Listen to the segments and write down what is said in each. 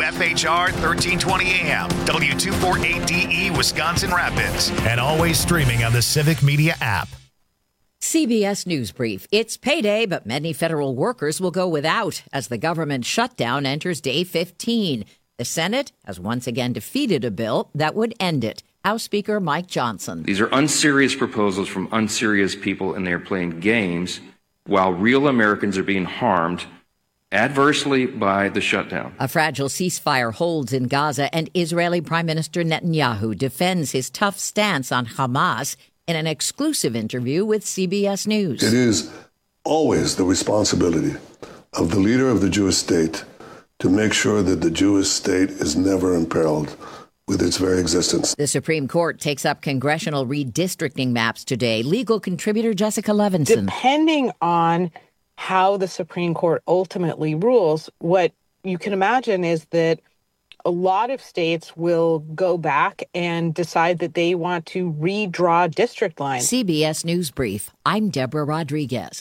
WFHR 1320 AM, W248DE Wisconsin Rapids, and always streaming on the Civic Media app. CBS News Brief. It's payday, but many federal workers will go without as the government shutdown enters day 15. The Senate has once again defeated a bill that would end it. House Speaker Mike Johnson. These are unserious proposals from unserious people, and they're playing games while real Americans are being harmed adversely by the shutdown. A fragile ceasefire holds in Gaza, and Israeli Prime Minister Netanyahu defends his tough stance on Hamas in an exclusive interview with CBS News. It is always the responsibility of the leader of the Jewish state to make sure that the Jewish state is never imperiled with its very existence. The Supreme Court takes up congressional redistricting maps today. Legal contributor Jessica Levinson. Depending on how the Supreme Court ultimately rules, what you can imagine is that a lot of states will go back and decide that they want to redraw district lines. CBS News Brief. I'm Deborah Rodriguez.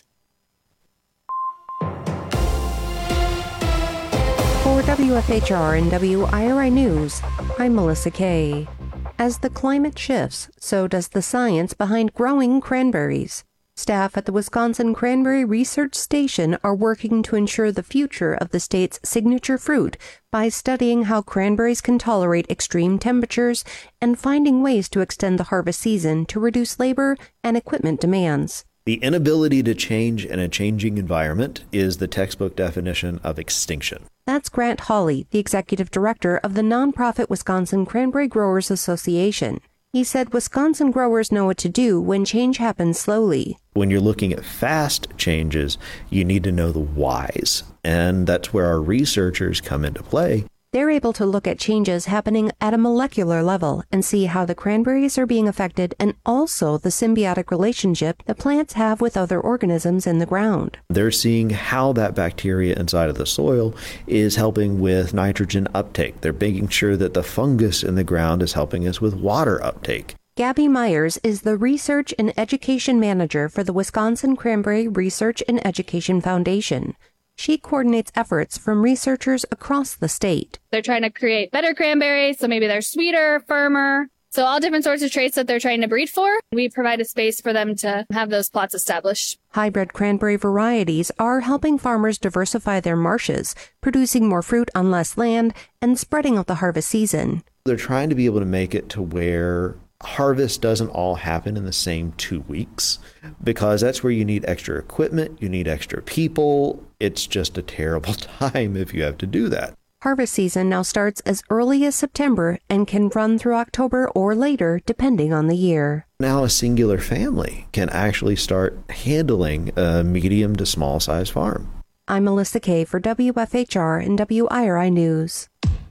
For WFHR and WIRI News, I'm Melissa Kay. As the climate shifts, so does the science behind growing cranberries. Staff at the Wisconsin Cranberry Research Station are working to ensure the future of the state's signature fruit by studying how cranberries can tolerate extreme temperatures and finding ways to extend the harvest season to reduce labor and equipment demands. The inability to change in a changing environment is the textbook definition of extinction. That's Grant Hawley, the executive director of the nonprofit Wisconsin Cranberry Growers Association. He said Wisconsin growers know what to do when change happens slowly. When you're looking at fast changes, you need to know the whys, and that's where our researchers come into play. They're able to look at changes happening at a molecular level and see how the cranberries are being affected and also the symbiotic relationship that plants have with other organisms in the ground. They're seeing how that bacteria inside of the soil is helping with nitrogen uptake. They're making sure that the fungus in the ground is helping us with water uptake. Gabby Myers is the Research and Education Manager for the Wisconsin Cranberry Research and Education Foundation. She coordinates efforts from researchers across the state. They're trying to create better cranberries, so maybe they're sweeter, firmer. So all different sorts of traits that they're trying to breed for. We provide a space for them to have those plots established. Hybrid cranberry varieties are helping farmers diversify their marshes, producing more fruit on less land and spreading out the harvest season. They're trying to be able to make it to where harvest doesn't all happen in the same 2 weeks, because that's where you need extra equipment, you need extra people. It's just a terrible time if you have to do that. Harvest season now starts as early as September and can run through October or later, depending on the year. Now a singular family can actually start handling a medium to small size farm. I'm Melissa Kay for WFHR and WIRI News.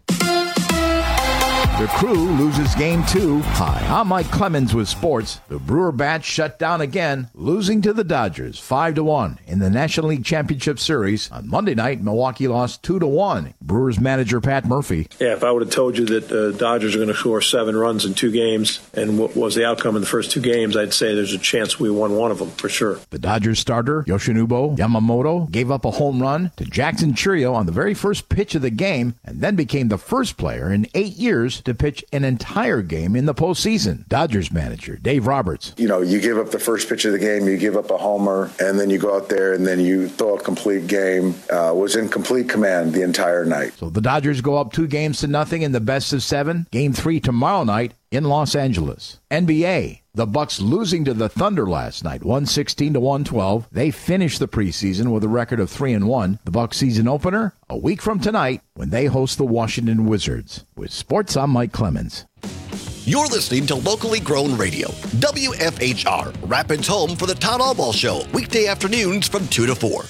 The Crew loses Game 2. Hi, I'm Mike Clemens with sports. The Brewer Bats shut down again, losing to the Dodgers 5-1 in the National League Championship Series. On Monday night, Milwaukee lost 2-1. Brewers manager Pat Murphy. Yeah, if I would have told you that the Dodgers are going to score 7 runs in 2 games and what was the outcome in the first 2 games, I'd say there's a chance we won one of them for sure. The Dodgers starter, Yoshinobu Yamamoto, gave up a home run to Jackson Chourio on the very first pitch of the game and then became the first player in 8 years to pitch an entire game in the postseason. Dodgers manager Dave Roberts. You know, you give up the first pitch of the game, you give up a homer, and then you go out there and then you throw a complete game. Was in complete command the entire night. So the Dodgers go up 2-0 in the best of 7. Game 3 tomorrow night in Los Angeles. NBA. The Bucks losing to the Thunder last night, 116-112. They finished the preseason with a record of 3-1. The Bucks season opener a week from tonight when they host the Washington Wizards. With sports, I'm Mike Clemens. You're listening to locally grown radio, WFHR, Rapids home for the Todd Allball Show, weekday afternoons from 2 to 4.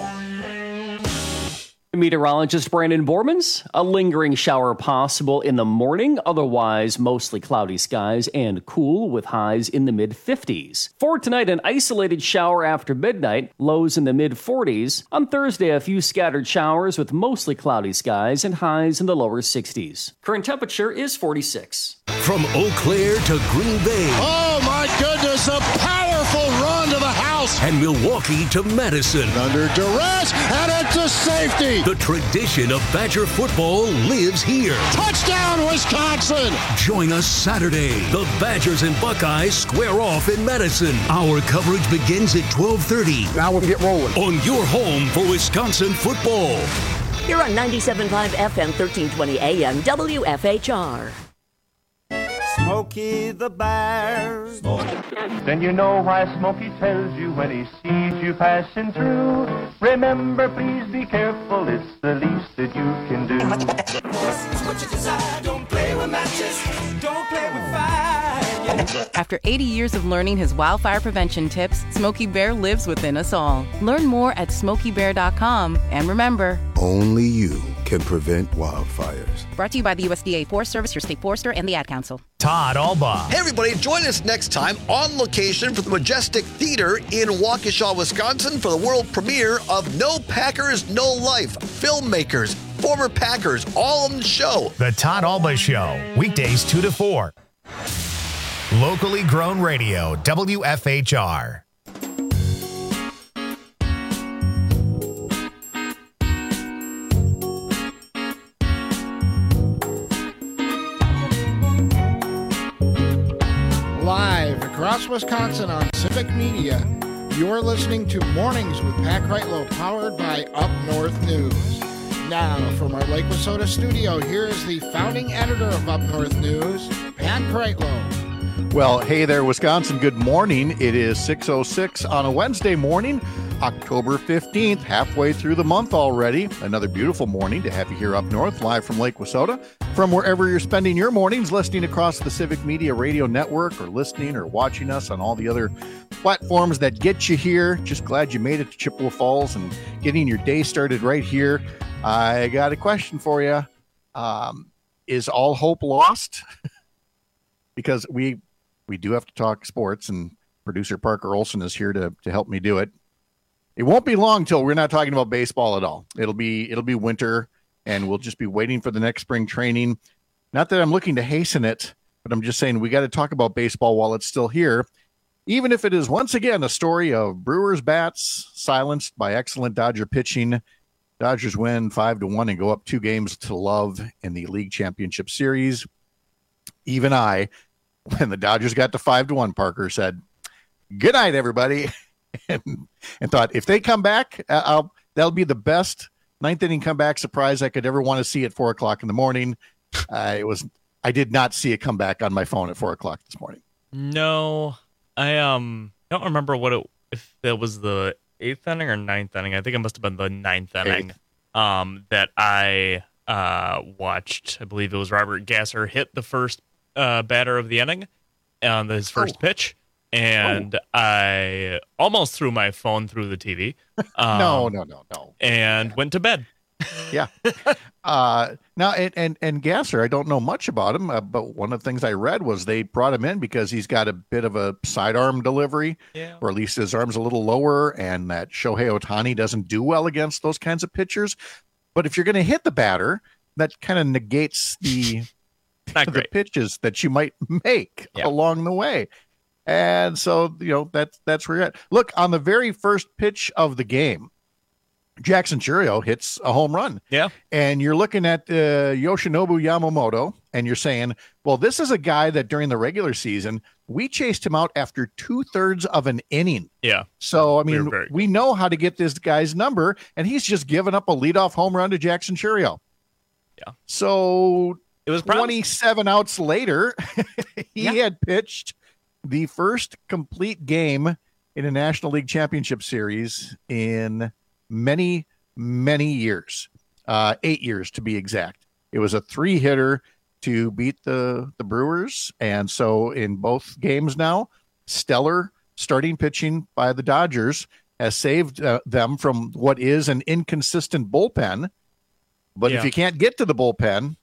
Meteorologist Brandon Bormans, a lingering shower possible in the morning, otherwise mostly cloudy skies and cool with highs in the mid-50s. For tonight, an isolated shower after midnight, lows in the mid-40s. On Thursday, a few scattered showers with mostly cloudy skies and highs in the lower 60s. Current temperature is 46. From Eau Claire to Green Bay. Oh my goodness, a powerful run to the house. And Milwaukee to Madison. Under duress and a to safety. The tradition of Badger football lives here. Touchdown, Wisconsin. Join us Saturday. The Badgers and Buckeyes square off in Madison. Our coverage begins at 12:30. Now we'll get rolling. On your home for Wisconsin football. Here on 97.5 FM, 1320 AM, WFHR. Smokey the Bear. Then you know why Smokey tells you when he sees you passing through. Remember, please be careful, it's the least that you can do. What you desire, don't play with matches, don't play with fire. After 80 years of learning his wildfire prevention tips, Smokey Bear lives within us all. Learn more at SmokeyBear.com. And remember, only you can prevent wildfires. Brought to you by the USDA Forest Service, your state forester, and the Ad Council. Todd Albaugh. Hey, everybody, join us next time on location for the Majestic Theater in Waukesha, Wisconsin for the world premiere of No Packers, No Life. Filmmakers, former Packers, all on the show. The Todd Albaugh Show, weekdays 2 to 4. Locally grown radio, WFHR. Live across Wisconsin on Civic Media, you're listening to Mornings with Pat Kreitlow, powered by Up North News. Now, from our Lake Wissota studio, here is the founding editor of Up North News, Pat Kreitlow. Well, hey there, Wisconsin. Good morning. It is 6:06 on a Wednesday morning, October 15th, halfway through the month already. Another beautiful morning to have you here up north, live from Lake Wissota. From wherever you're spending your mornings, listening across the Civic Media Radio Network, or listening or watching us on all the other platforms that get you here. Just glad you made it to Chippewa Falls and getting your day started right here. I got a question for you. Is all hope lost? Because we do have to talk sports, and producer Parker Olson is here to help me do it. It won't be long till we're not talking about baseball at all. It'll be winter, and we'll just be waiting for the next spring training. Not that I'm looking to hasten it, but I'm just saying we got to talk about baseball while it's still here, even if it is once again a story of Brewers bats silenced by excellent Dodger pitching. Dodgers win 5-1 and go up 2 games to love in the league championship series. Even I, when the Dodgers got to 5-1, Parker said, "Good night, everybody," and thought if they come back, that'll be the best ninth inning comeback surprise I could ever want to see at 4:00 in the morning. I did not see a comeback on my phone at 4:00 this morning. No, I don't remember if it was the 8th inning or 9th inning. I think it must have been the 9th inning that I watched. I believe it was Robert Gasser hit the first batter of the inning on his first pitch, and I almost threw my phone through the TV. No. And went to bed. Yeah. Now, and Gasser, I don't know much about him, but one of the things I read was they brought him in because he's got a bit of a sidearm delivery, or at least his arm's a little lower, and that Shohei Ohtani doesn't do well against those kinds of pitchers. But if you're going to hit the batter, that kind of negates the pitches that you might make along the way. And so, that's where you're at. Look, on the very first pitch of the game, Jackson Chourio hits a home run. Yeah. And you're looking at Yoshinobu Yamamoto, and you're saying, well, this is a guy that during the regular season, we chased him out after 2/3 of an inning. Yeah. So, I mean, we know how to get this guy's number, and he's just given up a leadoff home run to Jackson Chourio. Yeah. So it was 27 outs later, he had pitched the first complete game in a National League Championship Series in many, many years, 8 years to be exact. It was a 3-hitter to beat the Brewers. And so in both games now, stellar starting pitching by the Dodgers has saved them from what is an inconsistent bullpen. But if you can't get to the bullpen,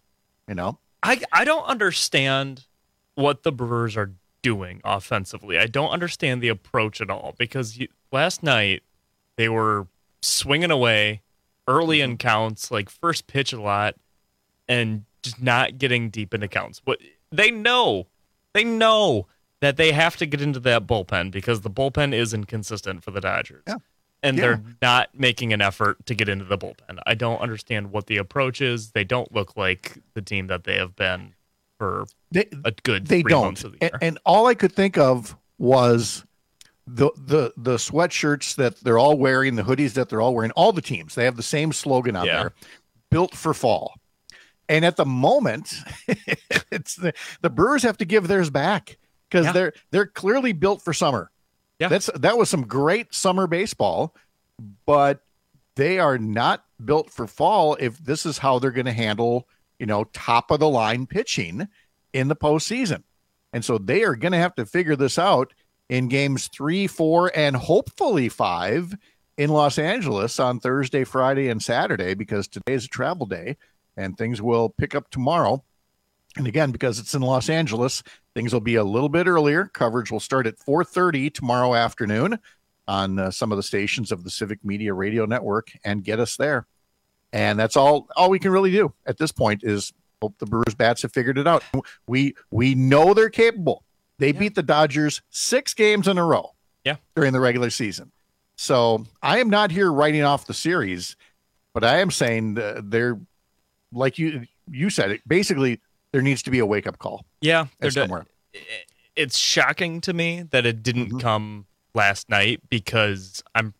I don't understand what the Brewers are doing offensively. I don't understand the approach at all, because last night they were swinging away early in counts, like first pitch a lot, and just not getting deep into counts. What they know that they have to get into that bullpen because the bullpen is inconsistent for the Dodgers. Yeah. and they're not making an effort to get into the bullpen. I don't understand what the approach is. They don't look like the team that they have been for a good 3 months of the year. And all I could think of was the sweatshirts that they're all wearing, the hoodies that they're all wearing, all the teams. They have the same slogan on there, built for fall. And at the moment, it's the Brewers have to give theirs back because they're clearly built for summer. Yeah. That was some great summer baseball, but they are not built for fall if this is how they're going to handle, top of the line pitching in the postseason. And so they are going to have to figure this out in games 3, 4, and hopefully 5 in Los Angeles on Thursday, Friday, and Saturday, because today is a travel day and things will pick up tomorrow. And again, because it's in Los Angeles, things will be a little bit earlier. Coverage will start at 4:30 tomorrow afternoon on some of the stations of the Civic Media Radio Network and get us there. And that's all we can really do at this point is hope the Brewers bats have figured it out. We know they're capable. They beat the Dodgers 6 games in a row during the regular season. So I am not here writing off the series, but I am saying they're, like you said, it basically there needs to be a wake-up call. Yeah. Somewhere. It's shocking to me that it didn't come last night because I'm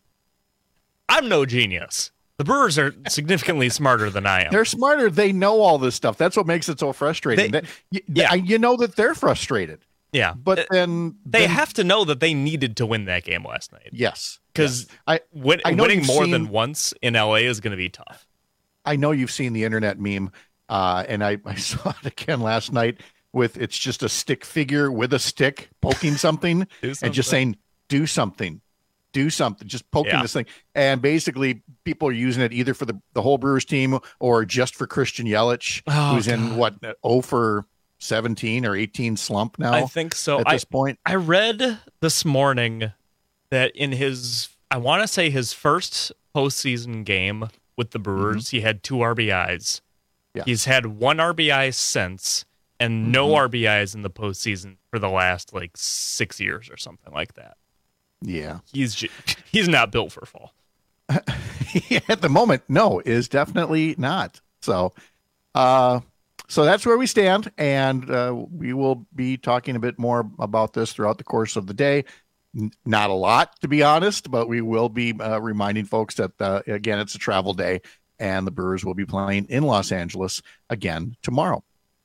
no genius. The Brewers are significantly smarter than I am. They're smarter. They know all this stuff. That's what makes it so frustrating. You know that they're frustrated. Yeah. But then they have to know that they needed to win that game last night. Yes. Because winning more than once in LA is going to be tough. I know you've seen the internet meme, and I saw it again last night with it's just a stick figure with a stick poking something and just saying, do something, just poking this thing. And basically people are using it either for the whole Brewers team or just for Christian Yelich, who's in 0 for 17 or 18 slump now. I think so. At this point, I read this morning that in his first postseason game with the Brewers, he had 2 RBIs. Yeah. He's had 1 RBI since, and no RBIs in the postseason for the last 6 years or something like that. Yeah, he's not built for fall. At the moment, no, is definitely not. So, so that's where we stand, and we will be talking a bit more about this throughout the course of the day. Not a lot, to be honest, but we will be reminding folks that, again, it's a travel day, and the Brewers will be playing in Los Angeles again tomorrow.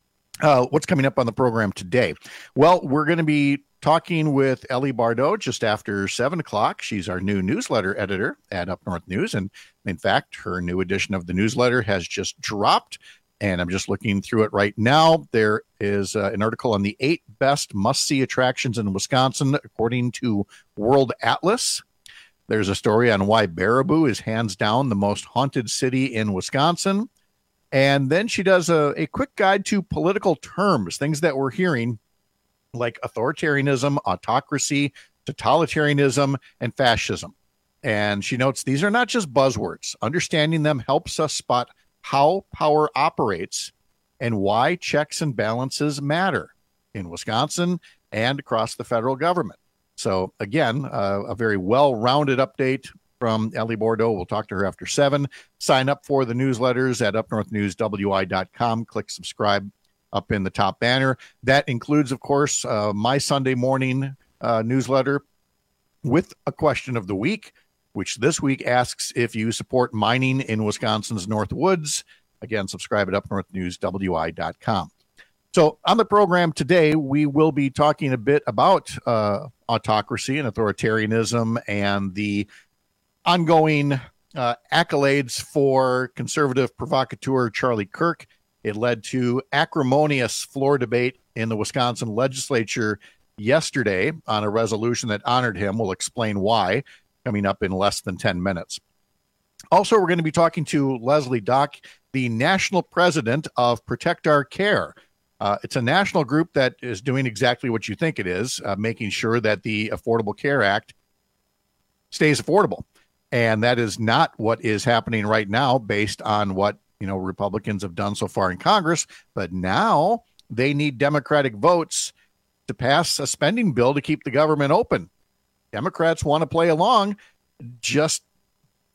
What's coming up on the program today? Well, we're going to be talking with Ellie Bardot just after 7 o'clock. She's our new newsletter editor at Up North News, and in fact, her new edition of the newsletter has just dropped. And I'm just looking through it right now. There is an article on the 8 best must-see attractions in Wisconsin, according to World Atlas. There's a story on why Baraboo is hands down the most haunted city in Wisconsin. And then she does a quick guide to political terms, things that we're hearing, like authoritarianism, autocracy, totalitarianism, and fascism. And she notes these are not just buzzwords. Understanding them helps us spot how power operates and why checks and balances matter in Wisconsin and across the federal government. So again, a very well-rounded update from Ellie Bordeaux. We'll talk to her after 7. Sign up for the newsletters at upnorthnewswi.com. Click subscribe up in the top banner. That includes, of course, my Sunday morning newsletter with a question of the week, which this week asks if you support mining in Wisconsin's North Woods. Again, subscribe at upnorthnewswi.com. So on the program today, we will be talking a bit about autocracy and authoritarianism and the ongoing accolades for conservative provocateur Charlie Kirk. It led to acrimonious floor debate in the Wisconsin legislature yesterday on a resolution that honored him. We'll explain why, coming up in less than 10 minutes. Also, we're going to be talking to Leslie Dock, the national president of Protect Our Care. It's a national group that is doing exactly what you think it is, making sure that the Affordable Care Act stays affordable. And that is not what is happening right now based on what, Republicans have done so far in Congress. But now they need Democratic votes to pass a spending bill to keep the government open. Democrats want to play along. Just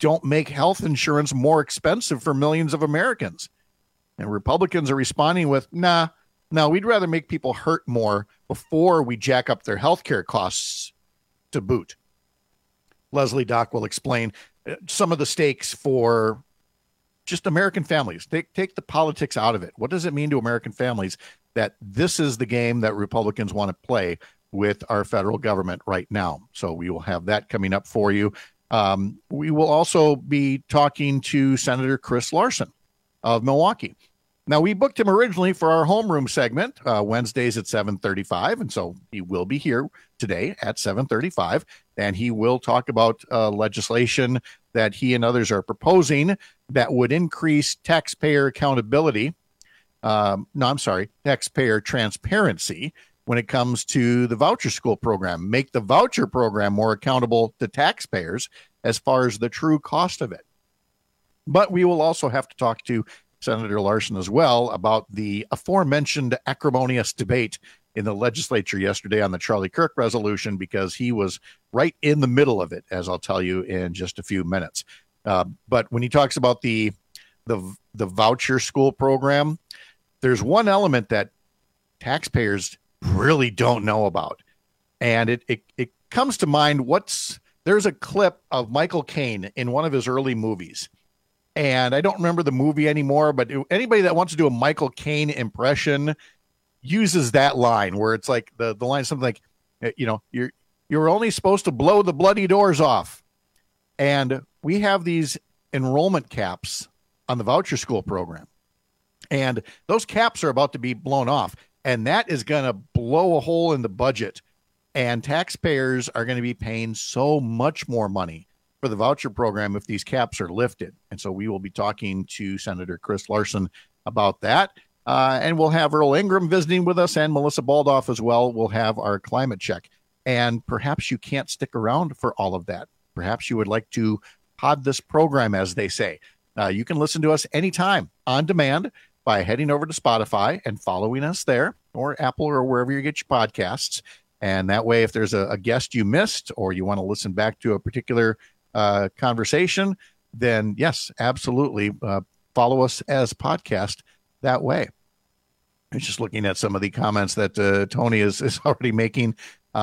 don't make health insurance more expensive for millions of Americans. And Republicans are responding with, no, we'd rather make people hurt more before we jack up their health care costs to boot. Leslie Dock will explain some of the stakes for just American families. Take the politics out of it. What does it mean to American families that this is the game that Republicans want to play with our federal government right now? So we will have that coming up for you. We will also be talking to Senator Chris Larson of Milwaukee. Now, we booked him originally for our homeroom segment, Wednesdays at 7:35, and so he will be here today at 7:35, and he will talk about legislation that he and others are proposing that would increase taxpayer accountability. Taxpayer transparency when it comes to the voucher school program, make the voucher program more accountable to taxpayers as far as the true cost of it. But we will also have to talk to Senator Larson as well about the aforementioned acrimonious debate in the legislature yesterday on the Charlie Kirk resolution, because he was right in the middle of it, as I'll tell you in just a few minutes. But when he talks about the voucher school program, there's one element that taxpayers really don't know about. And it comes to mind, there's a clip of Michael Caine in one of his early movies. And I don't remember the movie anymore, but anybody that wants to do a Michael Caine impression uses that line where it's like the line something like, you're only supposed to blow the bloody doors off. And we have these enrollment caps on the voucher school program. And those caps are about to be blown off. And that is going to blow a hole in the budget. And taxpayers are going to be paying so much more money for the voucher program if these caps are lifted. And so we will be talking to Senator Chris Larson about that. And we'll have Earl Ingram visiting with us and Melissa Baldoff as well. We'll have our climate check. And perhaps you can't stick around for all of that. Perhaps you would like to pod this program, as they say. You can listen to us anytime on demand by heading over to Spotify and following us there, or Apple, or wherever you get your podcasts. And that way, if there's a guest you missed, or you want to listen back to a particular conversation, then yes, absolutely. Follow us as podcast that way. I'm just looking at some of the comments that Tony is already making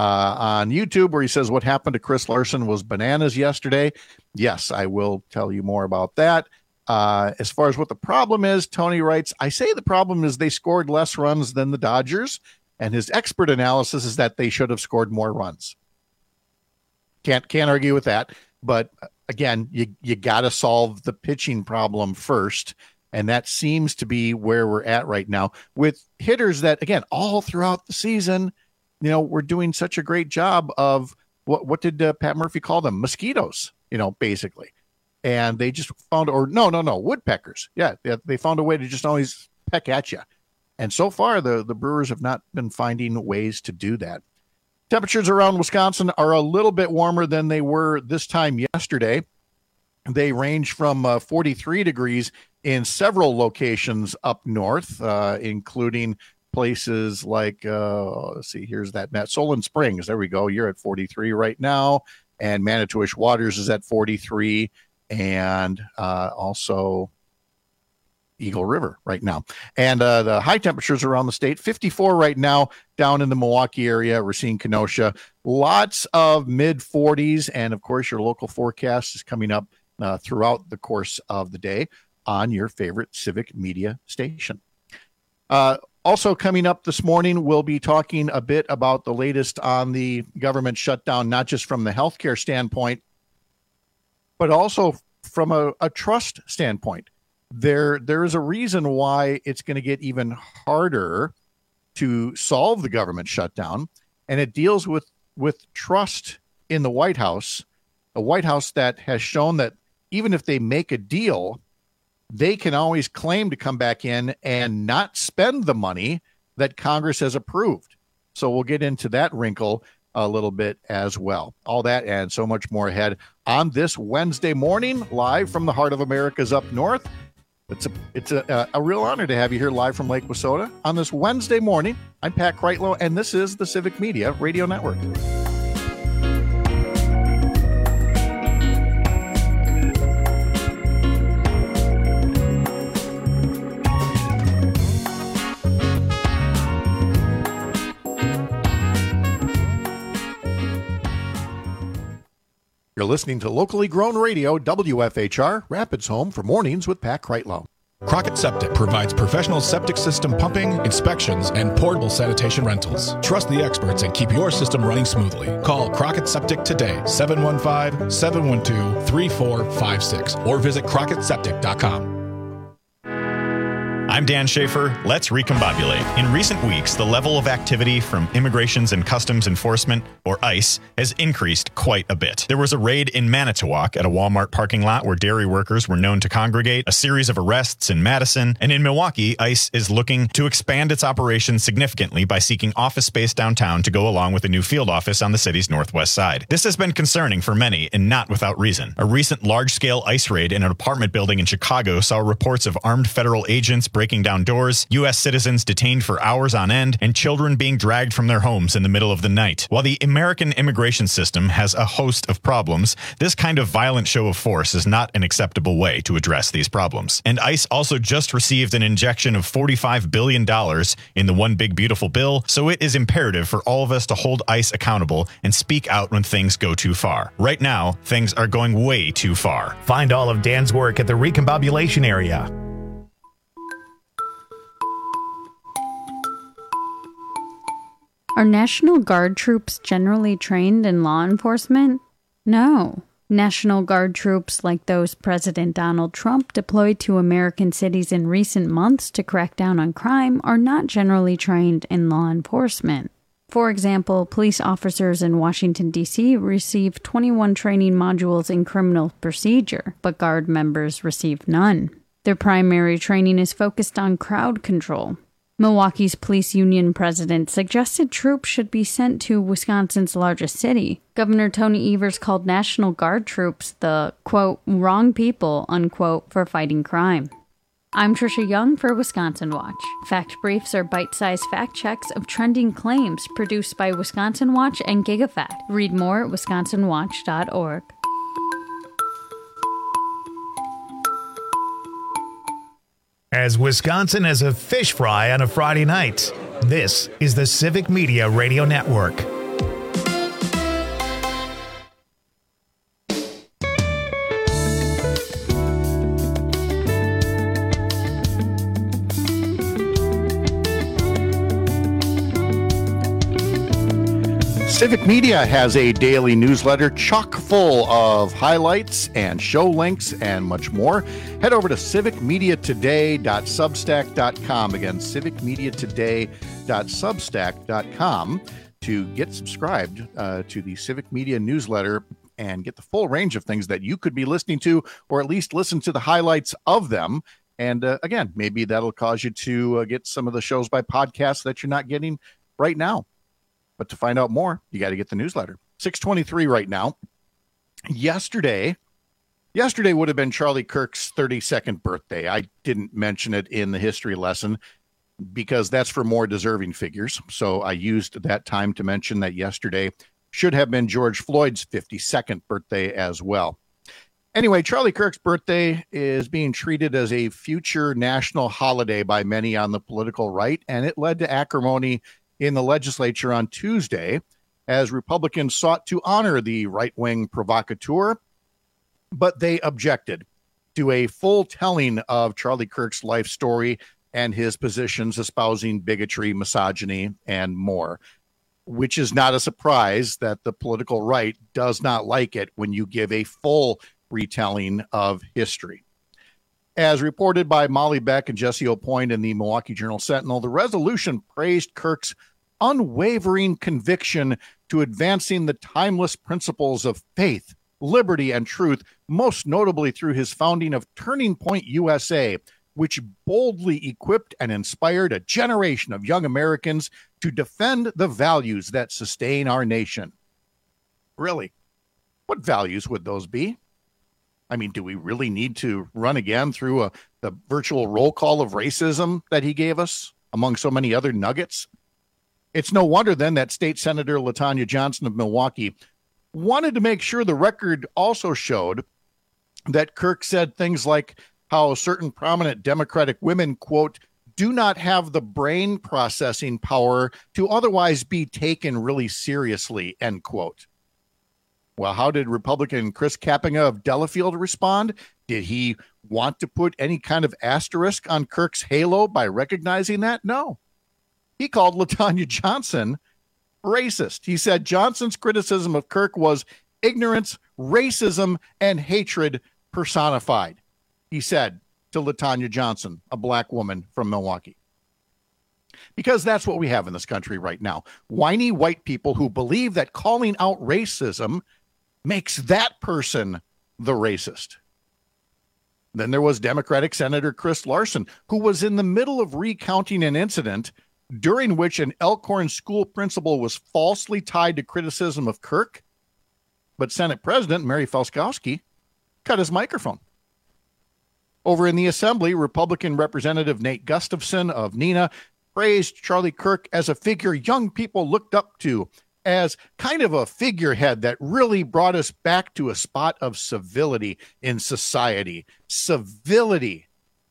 on YouTube, where he says, what happened to Chris Larson was bananas yesterday. Yes, I will tell you more about that. As far as what the problem is, Tony writes, I say the problem is they scored less runs than the Dodgers, and his expert analysis is that they should have scored more runs. Can't argue with that. But again, you got to solve the pitching problem first. And that seems to be where we're at right now with hitters that, again, all throughout the season, we're doing such a great job of what did Pat Murphy call them? Mosquitoes, basically. And they just found, woodpeckers. Yeah, they found a way to just always peck at you. And so far, the Brewers have not been finding ways to do that. Temperatures around Wisconsin are a little bit warmer than they were this time yesterday. They range from 43 degrees in several locations up north, including places like, let's see, here's that net. Solon Springs, there we go. You're at 43 right now. And Manitowish Waters is at 43. And also Eagle River right now. And the high temperatures around the state, 54 right now down in the Milwaukee area, Racine, Kenosha. Lots of mid-40s. And, of course, your local forecast is coming up throughout the course of the day on your favorite Civic Media station. Also coming up this morning, we'll be talking a bit about the latest on the government shutdown, not just from the healthcare standpoint, but also from a trust standpoint. There is a reason why it's going to get even harder to solve the government shutdown, and it deals with trust in the White House, a White House that has shown that even if they make a deal, they can always claim to come back in and not spend the money that Congress has approved. So we'll get into that wrinkle a little bit as well. All that and so much more ahead on this Wednesday morning, live from the heart of America's up north. It's a real honor to have you here live from Lake Wissota on this Wednesday morning. I'm Pat Kreitlow, and this is the Civic Media Radio Network. You're listening to locally grown radio, WFHR, Rapids Home for Mornings with Pat Kreitlow. Crockett Septic provides professional septic system pumping, inspections, and portable sanitation rentals. Trust the experts and keep your system running smoothly. Call Crockett Septic today, 715-712-3456, or visit CrockettSeptic.com. I'm Dan Schaefer. Let's recombobulate. In recent weeks, the level of activity from Immigrations and Customs Enforcement, or ICE, has increased quite a bit. There was a raid in Manitowoc at a Walmart parking lot where dairy workers were known to congregate, a series of arrests in Madison, and in Milwaukee, ICE is looking to expand its operations significantly by seeking office space downtown to go along with a new field office on the city's northwest side. This has been concerning for many, and not without reason. A recent large-scale ICE raid in an apartment building in Chicago saw reports of armed federal agents breaking down doors, U.S. citizens detained for hours on end, and children being dragged from their homes in the middle of the night. While the American immigration system has a host of problems, this kind of violent show of force is not an acceptable way to address these problems. And ICE also just received an injection of $45 billion in the One Big Beautiful Bill, so it is imperative for all of us to hold ICE accountable and speak out when things go too far. Right now, things are going way too far. Find all of Dan's work at the Recombobulation area. Are National Guard troops generally trained in law enforcement? No. National Guard troops like those President Donald Trump deployed to American cities in recent months to crack down on crime are not generally trained in law enforcement. For example, police officers in Washington, D.C. receive 21 training modules in criminal procedure, but Guard members receive none. Their primary training is focused on crowd control. Milwaukee's police union president suggested troops should be sent to Wisconsin's largest city. Governor Tony Evers called National Guard troops the, quote, wrong people, unquote, for fighting crime. I'm Trisha Young for Wisconsin Watch. Fact Briefs are bite-sized fact checks of trending claims produced by Wisconsin Watch and GigaFact. Read more at wisconsinwatch.org. As Wisconsin as a fish fry on a Friday night, this is the Civic Media Radio Network. Civic Media has a daily newsletter chock full of highlights and show links and much more. Head over to civicmediatoday.substack.com. Again, civicmediatoday.substack.com to get subscribed to the Civic Media newsletter and get the full range of things that you could be listening to, or at least listen to the highlights of them. And again, maybe that'll cause you to get some of the shows by podcast that you're not getting right now. But to find out more, you got to get the newsletter. 6:23 right now. Yesterday would have been Charlie Kirk's 32nd birthday. I didn't mention it in the history lesson because that's for more deserving figures. So I used that time to mention that yesterday should have been George Floyd's 52nd birthday as well. Anyway, Charlie Kirk's birthday is being treated as a future national holiday by many on the political right, and it led to acrimony in the legislature on Tuesday as Republicans sought to honor the right-wing provocateur, but they objected to a full telling of Charlie Kirk's life story and his positions espousing bigotry, misogyny, and more, which is not a surprise that the political right does not like it when you give a full retelling of history. As reported by Molly Beck and Jesse O'Point in the Milwaukee Journal-Sentinel, the resolution praised Kirk's unwavering conviction to advancing the timeless principles of faith, liberty, and truth, most notably through his founding of Turning Point USA, which boldly equipped and inspired a generation of young Americans to defend the values that sustain our nation. Really? What values would those be? I mean, do we really need to run again through the virtual roll call of racism that he gave us, among so many other nuggets? It's no wonder then that State Senator LaTanya Johnson of Milwaukee wanted to make sure the record also showed that Kirk said things like how certain prominent Democratic women, quote, do not have the brain processing power to otherwise be taken really seriously, end quote. Well, how did Republican Chris Kapenga of Delafield respond? Did he want to put any kind of asterisk on Kirk's halo by recognizing that? No. He called LaTanya Johnson racist. He said Johnson's criticism of Kirk was ignorance, racism, and hatred personified. He said to LaTanya Johnson, a black woman from Milwaukee. Because that's what we have in this country right now. Whiny white people who believe that calling out racism makes that person the racist. Then there was Democratic Senator Chris Larson, who was in the middle of recounting an incident during which an Elkhorn school principal was falsely tied to criticism of Kirk, but Senate President Mary Felskowski cut his microphone. Over in the Assembly, Republican Representative Nate Gustafson of Neenah praised Charlie Kirk as a figure young people looked up to, as kind of a figurehead that really brought us back to a spot of civility in society. Civility.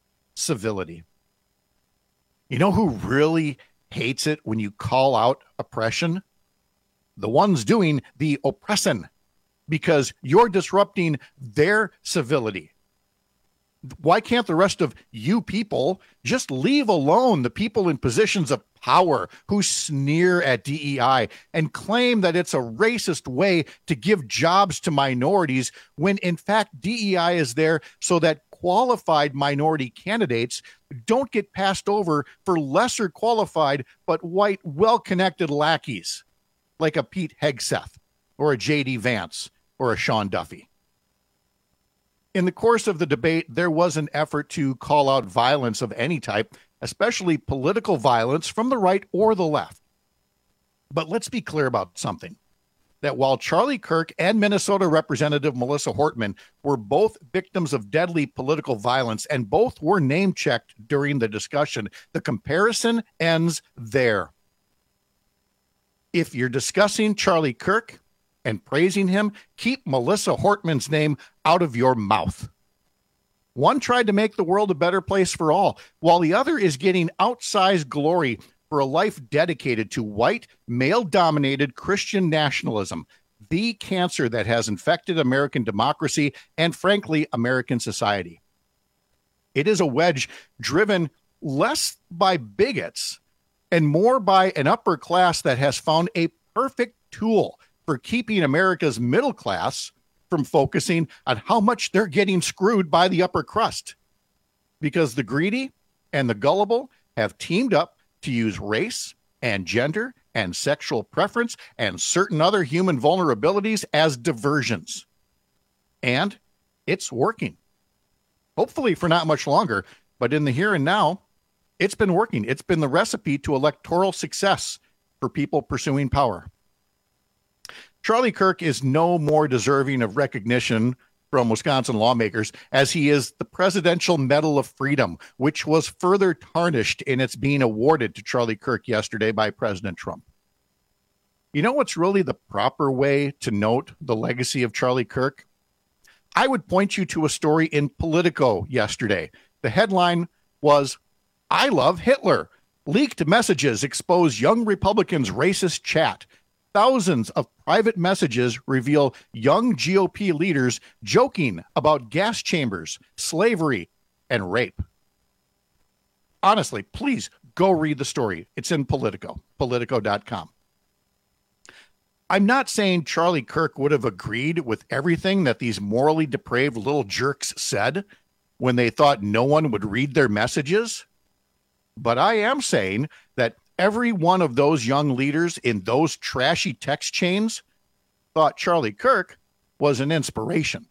You know who really hates it when you call out oppression? The ones doing the oppressing, because you're disrupting their civility. Why can't the rest of you people just leave alone the people in positions of power who sneer at DEI and claim that it's a racist way to give jobs to minorities when in fact DEI is there so that qualified minority candidates don't get passed over for lesser qualified but white, well-connected lackeys like a Pete Hegseth or a J.D. Vance or a Sean Duffy. In the course of the debate, there was an effort to call out violence of any type, especially political violence from the right or the left. But let's be clear about something, that while Charlie Kirk and Minnesota Representative Melissa Hortman were both victims of deadly political violence and both were name-checked during the discussion, the comparison ends there. If you're discussing Charlie Kirk and praising him, keep Melissa Hortman's name out of your mouth. One tried to make the world a better place for all, while the other is getting outsized glory for a life dedicated to white, male-dominated Christian nationalism, the cancer that has infected American democracy and, frankly, American society. It is a wedge driven less by bigots and more by an upper class that has found a perfect tool for keeping America's middle class from focusing on how much they're getting screwed by the upper crust. Because the greedy and the gullible have teamed up to use race and gender and sexual preference and certain other human vulnerabilities as diversions. And it's working. Hopefully for not much longer, but in the here and now, it's been working. It's been the recipe to electoral success for people pursuing power. Charlie Kirk is no more deserving of recognition from Wisconsin lawmakers as he is the Presidential Medal of Freedom, which was further tarnished in its being awarded to Charlie Kirk yesterday by President Trump. You know what's really the proper way to note the legacy of Charlie Kirk? I would point you to a story in Politico yesterday. The headline was, "I Love Hitler. Leaked messages expose young Republicans' racist chat. Thousands of private messages reveal young GOP leaders joking about gas chambers, slavery, and rape." Honestly, please go read the story. It's in Politico, Politico.com. I'm not saying Charlie Kirk would have agreed with everything that these morally depraved little jerks said when they thought no one would read their messages, but I am saying that every one of those young leaders in those trashy text chains thought Charlie Kirk was an inspiration.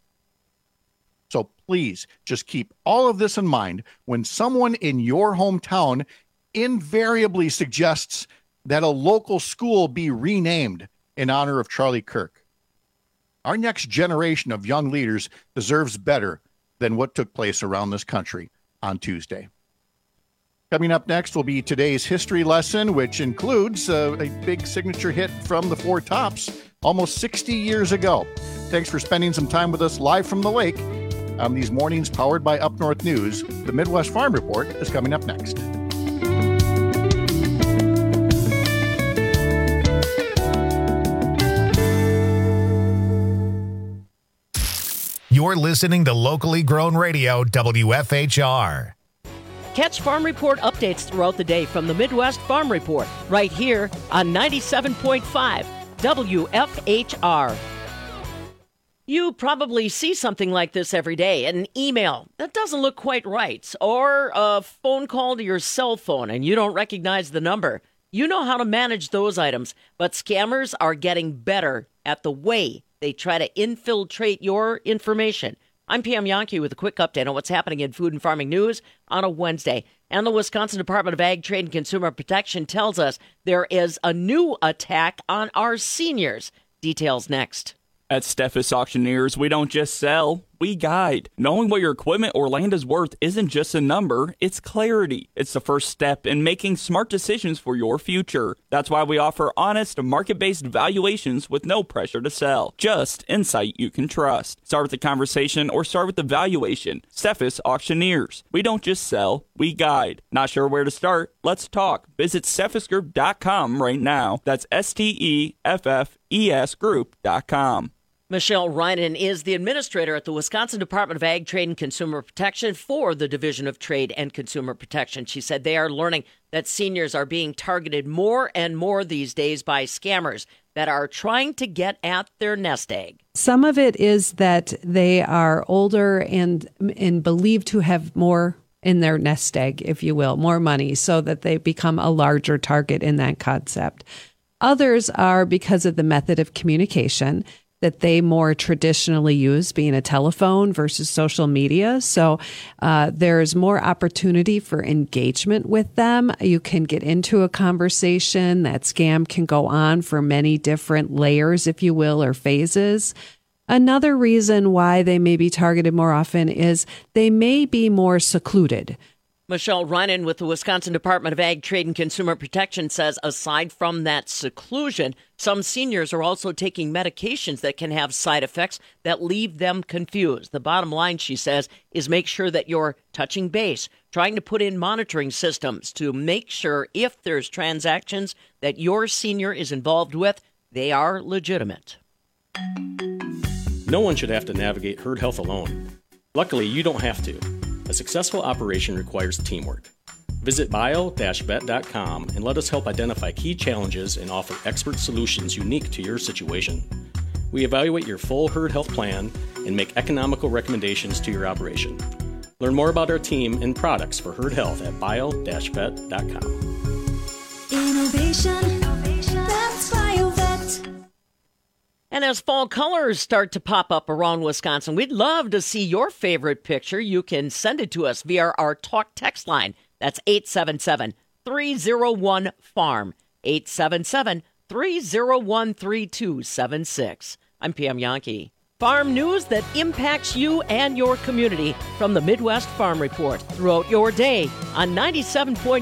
So please just keep all of this in mind when someone in your hometown invariably suggests that a local school be renamed in honor of Charlie Kirk. Our next generation of young leaders deserves better than what took place around this country on Tuesday. Coming up next will be today's history lesson, which includes a big signature hit from the Four Tops almost 60 years ago. Thanks for spending some time with us live from the lake on these mornings powered by Up North News. The Midwest Farm Report is coming up next. You're listening to locally grown radio, WFHR. Catch Farm Report updates throughout the day from the Midwest Farm Report, right here on 97.5 WFHR. You probably see something like this every day, an email that doesn't look quite right, or a phone call to your cell phone and you don't recognize the number. You know how to manage those items, but scammers are getting better at the way they try to infiltrate your information. I'm Pam Yankee with a quick update on what's happening in food and farming news on a Wednesday. And the Wisconsin Department of Ag, Trade, and Consumer Protection tells us there is a new attack on our seniors. Details next. At Steffes Auctioneers, we don't just sell, we guide. Knowing what your equipment or land is worth isn't just a number, it's clarity. It's the first step in making smart decisions for your future. That's why we offer honest, market-based valuations with no pressure to sell. Just insight you can trust. Start with the conversation or start with the valuation. Steffes Auctioneers. We don't just sell, we guide. Not sure where to start? Let's talk. Visit steffesgroup.com right now. That's STEFFES group.com. Michelle Reinen is the administrator at the Wisconsin Department of Ag, Trade, and Consumer Protection for the Division of Trade and Consumer Protection. She said they are learning that seniors are being targeted more and more these days by scammers that are trying to get at their nest egg. Some of it is that they are older and believed to have more in their nest egg, if you will, more money, so that they become a larger target in that concept. Others are because of the method of communication that they more traditionally use, being a telephone versus social media. So there's more opportunity for engagement with them. You can get into a conversation. That scam can go on for many different layers, if you will, or phases. Another reason why they may be targeted more often is they may be more secluded. Michelle Reinen with the Wisconsin Department of Ag, Trade, and Consumer Protection says aside from that seclusion, some seniors are also taking medications that can have side effects that leave them confused. The bottom line, she says, is make sure that you're touching base, trying to put in monitoring systems to make sure if there's transactions that your senior is involved with, they are legitimate. No one should have to navigate herd health alone. Luckily, you don't have to. A successful operation requires teamwork. Visit bio-vet.com and let us help identify key challenges and offer expert solutions unique to your situation. We evaluate your full herd health plan and make economical recommendations to your operation. Learn more about our team and products for herd health at bio-vet.com. Innovation, that's BioVet. And as fall colors start to pop up around Wisconsin, we'd love to see your favorite picture. You can send it to us via our talk text line. That's 877-301-FARM, 877-301-3276. I'm Pam Yankee. Farm news that impacts you and your community from the Midwest Farm Report throughout your day on 97.5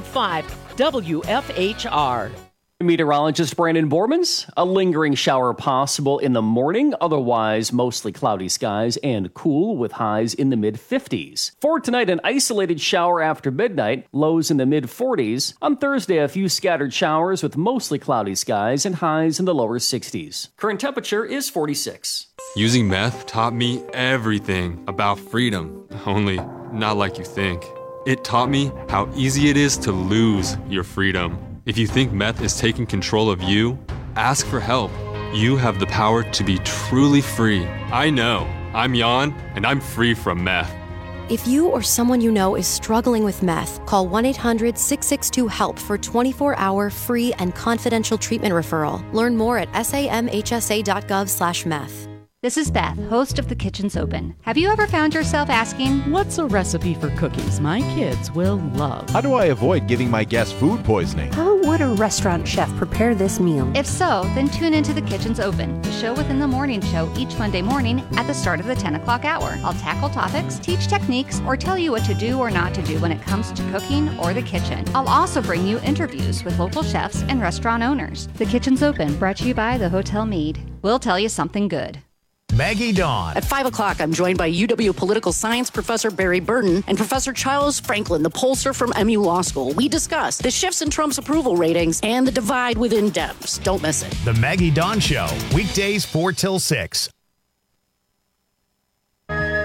WFHR. Meteorologist Brandon Bormans. A lingering shower possible in the morning, otherwise mostly cloudy skies and cool with highs in the mid-50s. For tonight, an isolated shower after midnight, lows in the mid-40s. On Thursday, a few scattered showers with mostly cloudy skies and highs in the lower 60s. Current temperature is 46. Using meth taught me everything about freedom, only not like you think. It taught me how easy it is to lose your freedom. If you think meth is taking control of you, ask for help. You have the power to be truly free. I know. I'm Jan, and I'm free from meth. If you or someone you know is struggling with meth, call 1-800-662-HELP for 24-hour free and confidential treatment referral. Learn more at samhsa.gov/meth. This is Beth, host of The Kitchen's Open. Have you ever found yourself asking, what's a recipe for cookies my kids will love? How do I avoid giving my guests food poisoning? How would a restaurant chef prepare this meal? If so, then tune into The Kitchen's Open, the show within the morning show each Monday morning at the start of the 10 o'clock hour. I'll tackle topics, teach techniques, or tell you what to do or not to do when it comes to cooking or the kitchen. I'll also bring you interviews with local chefs and restaurant owners. The Kitchen's Open, brought to you by the Hotel Mead. We'll tell you something good. Maggie Dawn. At 5 o'clock, I'm joined by UW political science professor Barry Burton and Professor Charles Franklin, the pollster from MU Law School. We discuss the shifts in Trump's approval ratings and the divide within Dems. Don't miss it. The Maggie Dawn Show, weekdays 4 till 6.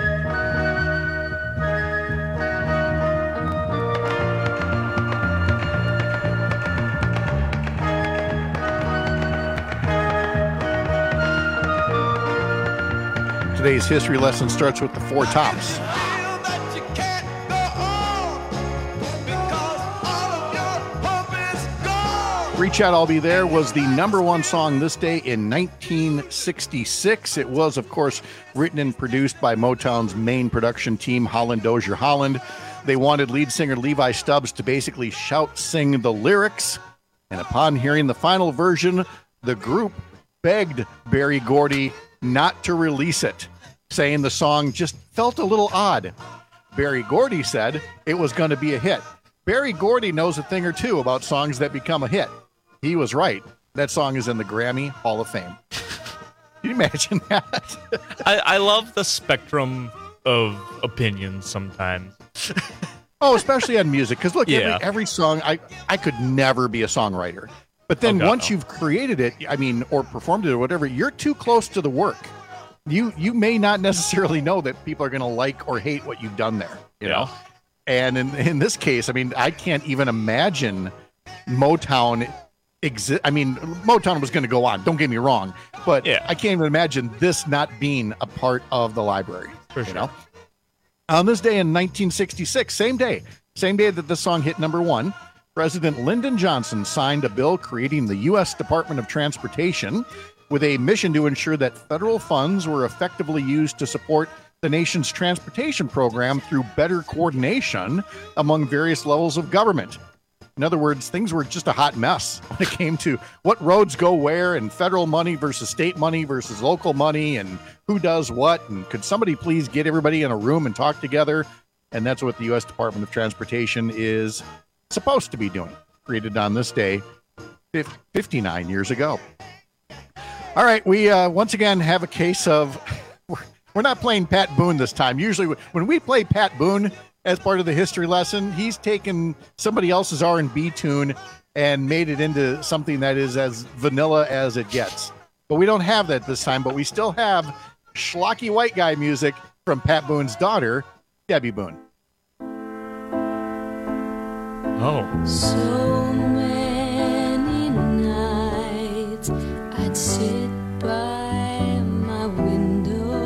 Today's history lesson starts with the Four Tops. Reach Out, I'll Be There was the number one song this day in 1966. It was, of course, written and produced by Motown's main production team, Holland Dozier Holland. They wanted lead singer Levi Stubbs to basically sing the lyrics. And upon hearing the final version, the group begged Berry Gordy not to release it, saying the song just felt a little odd. Berry Gordy said it was going to be a hit. Berry Gordy knows a thing or two about songs that become a hit. He was right. That song is in the Grammy Hall of Fame. Can you imagine that? I love the spectrum of opinions sometimes. Oh, especially on music. Because look, every song, I could never be a songwriter. But then once you've created it, or performed it or whatever, you're too close to the work. You may not necessarily know that people are going to like or hate what you've done there. You know? And in this case, I can't even imagine Motown Motown was going to go on, don't get me wrong, but I can't even imagine this not being a part of the library. For sure. You know? On this day in 1966, same day that the song hit number one, President Lyndon Johnson signed a bill creating the U.S. Department of Transportation with a mission to ensure that federal funds were effectively used to support the nation's transportation program through better coordination among various levels of government. In other words, things were just a hot mess when it came to what roads go where and federal money versus state money versus local money and who does what. And could somebody please get everybody in a room and talk together? And that's what the U.S. Department of Transportation is supposed to be doing, created on this day 59 years ago. All right, we once again have a case of, we're not playing Pat Boone this time. Usually when we play Pat Boone as part of the history lesson, he's taken somebody else's R&B tune and made it into something that is as vanilla as it gets. But we don't have that this time, but we still have schlocky white guy music from Pat Boone's daughter, Debbie Boone. Oh. So many nights I'd sit by my window.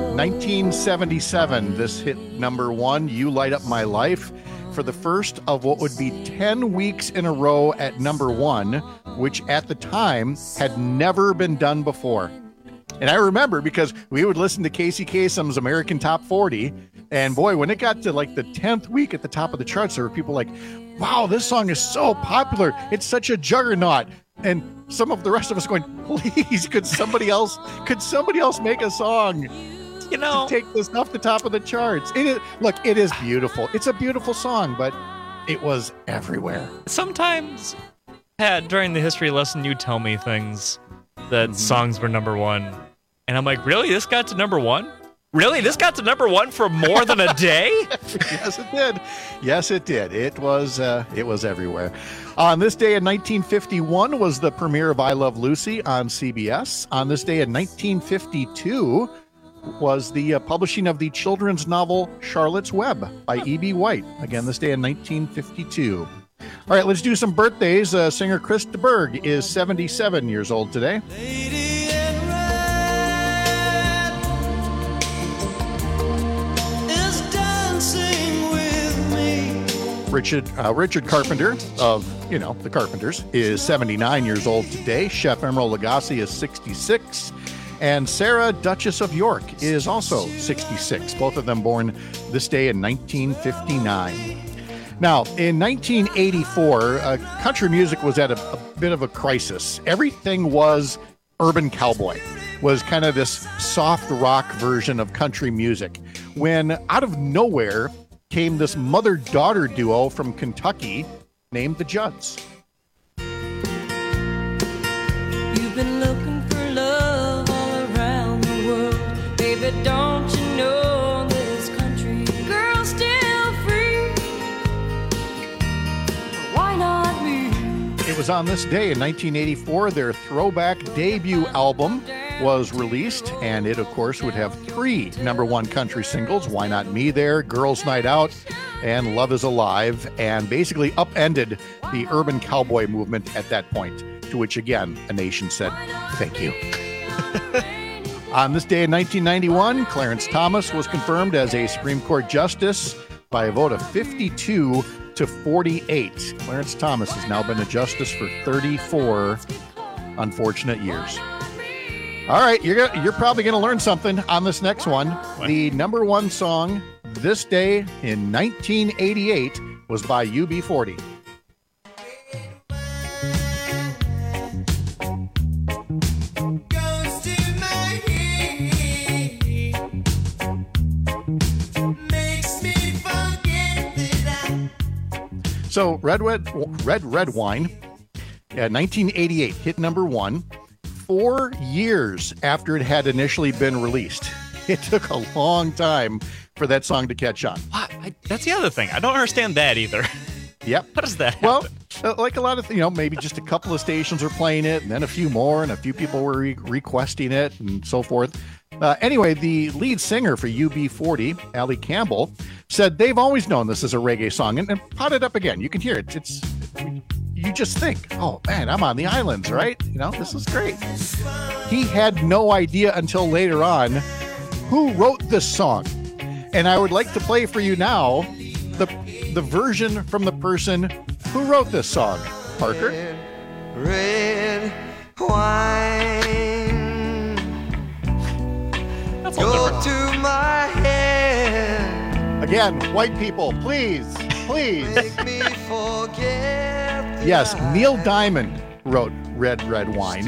1977, this hit number one, You Light Up My Life, for the first of what would be 10 weeks in a row at number one, which at the time had never been done before. And I remember because we would listen to Casey Kasem's American Top 40, and boy, when it got to like the 10th week at the top of the charts, there were people like, wow, this song is so popular. It's such a juggernaut. And some of the rest of us going, please, could somebody else make a song to take this off the top of the charts? It is beautiful. It's a beautiful song, but it was everywhere. Sometimes, Pat, during the history lesson, you tell me things that songs were number one. And I'm like, really? This got to number one? Really? This got to number one for more than a day? Yes, it did. Yes, it did. It was everywhere. On this day in 1951 was the premiere of I Love Lucy on CBS. On this day in 1952 was the publishing of the children's novel Charlotte's Web by E.B. White. Again, this day in 1952. All right, let's do some birthdays. Singer Chris de Burgh is 77 years old today. Richard Carpenter of, the Carpenters is 79 years old today. Chef Emeril Lagasse is 66. And Sarah, Duchess of York, is also 66. Both of them born this day in 1959. Now, in 1984, country music was at a bit of a crisis. Everything was urban cowboy, was kind of this soft rock version of country music. When out of nowhere came this mother-daughter duo from Kentucky named the Judds. You've been looking for love all around the world. Baby, don't you know this country girl's still free? Why not me? It was on this day in 1984 their throwback debut album was released, and it, of course, would have 3 number one country singles, Why Not Me There, Girls Night Out, and Love Is Alive, and basically upended the urban cowboy movement at that point, to which, again, a nation said, thank you. On this day in 1991, Clarence Thomas was confirmed as a Supreme Court justice by a vote of 52 to 48. Clarence Thomas has now been a justice for 34 unfortunate years. All right, you're probably going to learn something on this next one. What? The number one song this day in 1988 was by UB40. So Red Wine, 1988, hit number one, 4 years after it had initially been released. It took a long time for that song to catch on. What? That's the other thing. I don't understand that either. Yep. How does that happen? Well, like a lot of, maybe just a couple of stations were playing it, and then a few more, and a few people were requesting it, and so forth. Anyway, the lead singer for UB40, Allie Campbell, said they've always known this is a reggae song, and pot it up again. You can hear it. You just think, oh man, I'm on the islands, right? This is great. He had no idea until later on who wrote this song. And I would like to play for you now the version from the person who wrote this song. Parker? Red wine. Go to my head. Again, white people, please. Make me forget. Yes, Neil Diamond wrote Red Wine.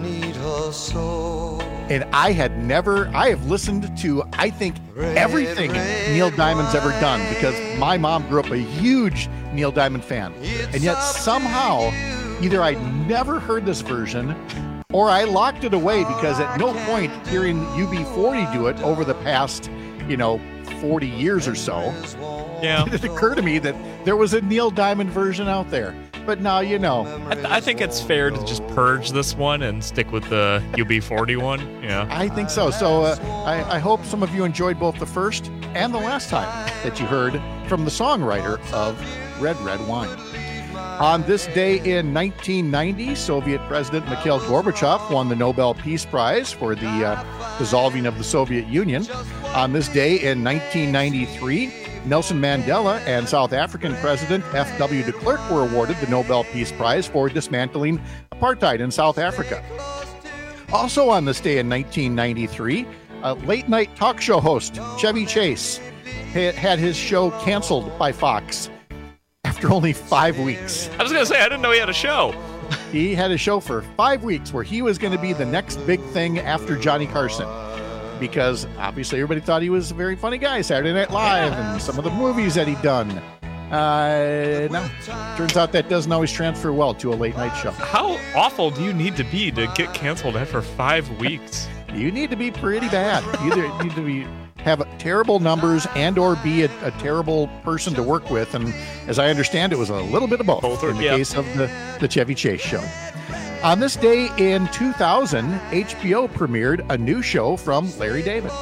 And I have listened to, I think, everything Neil Diamond's ever done because my mom grew up a huge Neil Diamond fan. And yet somehow, either I never heard this version or I locked it away because at no point hearing UB40 do it over the past, 40 years or so, did it occur to me that there was a Neil Diamond version out there. But now you know. I think it's fair to just purge this one and stick with the UB40 one. Yeah, I think so. So I hope some of you enjoyed both the first and the last time that you heard from the songwriter of Red Wine. On this day in 1990, Soviet President Mikhail Gorbachev won the Nobel Peace Prize for the dissolving of the Soviet Union. On this day in 1993, Nelson Mandela and South African President F.W. de Klerk were awarded the Nobel Peace Prize for dismantling apartheid in South Africa. Also on this day in 1993, a late-night talk show host, Chevy Chase, had his show canceled by Fox after only 5 weeks. I was going to say, I didn't know he had a show. He had a show for 5 weeks where he was going to be the next big thing after Johnny Carson. Because obviously everybody thought he was a very funny guy, Saturday Night Live, and some of the movies that he'd done. No, turns out that doesn't always transfer well to a late night show. How awful do you need to be to get canceled after 5 weeks? You need to be pretty bad. You either need to have terrible numbers and or be a terrible person to work with. And as I understand, it was a little bit of both in the case of the Chevy Chase show. On this day in 2000, HBO premiered a new show from Larry David.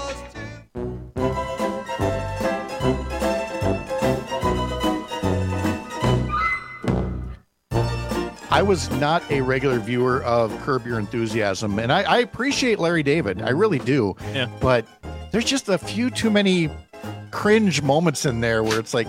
I was not a regular viewer of Curb Your Enthusiasm, and I appreciate Larry David. I really do. Yeah. But there's just a few too many cringe moments in there where it's like,